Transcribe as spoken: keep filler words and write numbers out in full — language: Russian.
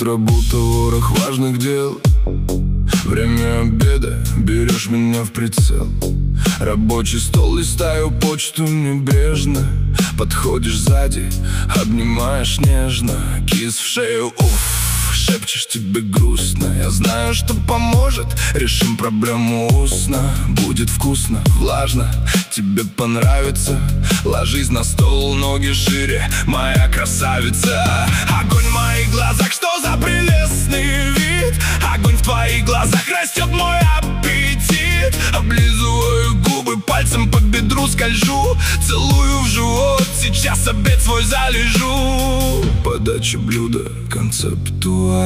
будто ворох важных дел. Время обеда, берешь меня в прицел. Рабочий стол, листаю почту небрежно. Подходишь сзади, обнимаешь нежно. Кис в шею, уф, шепчешь, тебе грустно. Я знаю, что поможет, решим проблему устно. Будет вкусно, влажно, тебе понравится. Ложись на стол, ноги шире, моя красавица. Огонь в моих глазах, что за прелестный вид. Огонь в твоих глазах, растет мой аппетит. Облизываю губы, пальцем по бедру скольжу. Целую в живот, сейчас обед свой залежу. Подача блюда концептуальна.